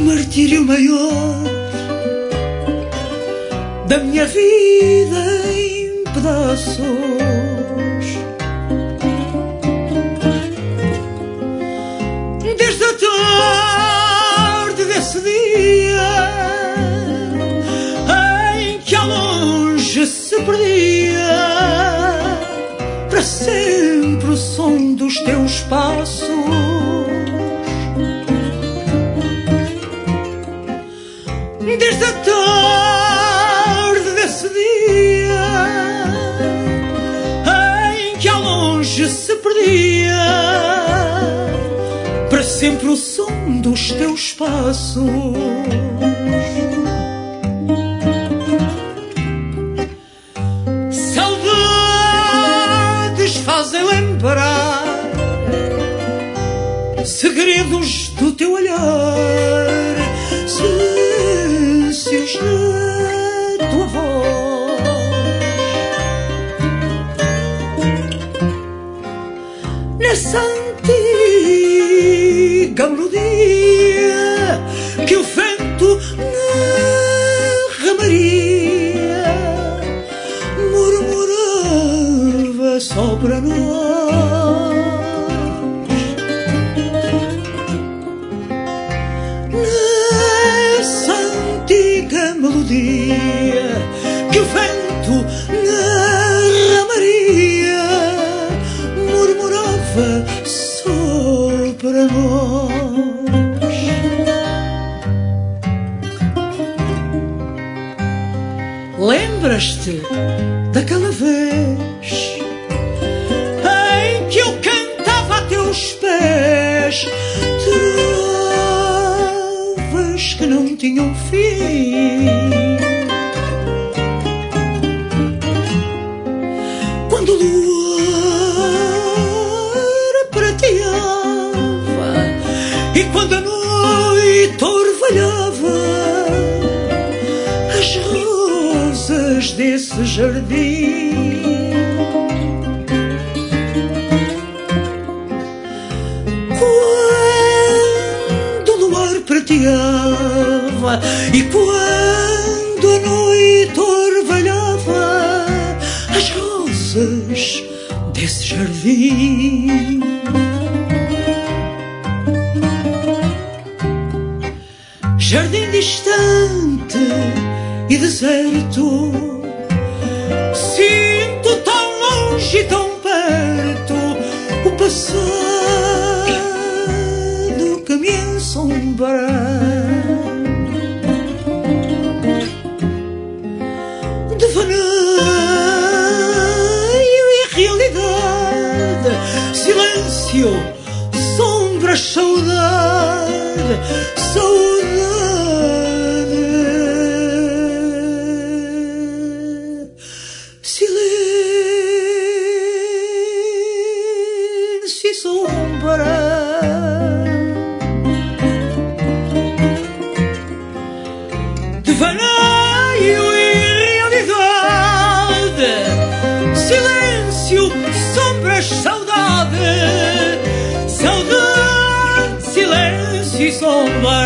martírio maior da minha vida em pedaços. Desde a tarde desse dia em que ao longe se perdia para sempre o som dos teus passos. Desde a tarde desse dia em que ao longe se perdia para sempre o som dos teus passos. Saudades fazem lembrar segredos do teu olhar, silêncios da tua voz. Nessa antiga melodia que o vento na ramaria murmurava só para nós. Melodia que o vento na ramaria murmurava só para nós. Lembras-te daquela vez em que eu cantava a teus pés trovas que não tinham fim? Quando o luar prateava e quando a noite orvalhava as rosas desse jardim. Quando o luar prateava e quando a noite orvalhava as rosas desse jardim. Jardim distante e deserto, sinto tão longe e tão perto o passado que me ensombra. Devaneio e realidade, silêncio, sombras, saudade, saudade, silêncio e sombra. Devaneio e realidade, silêncio, sombras, saudade, saudade, silêncio e sombra.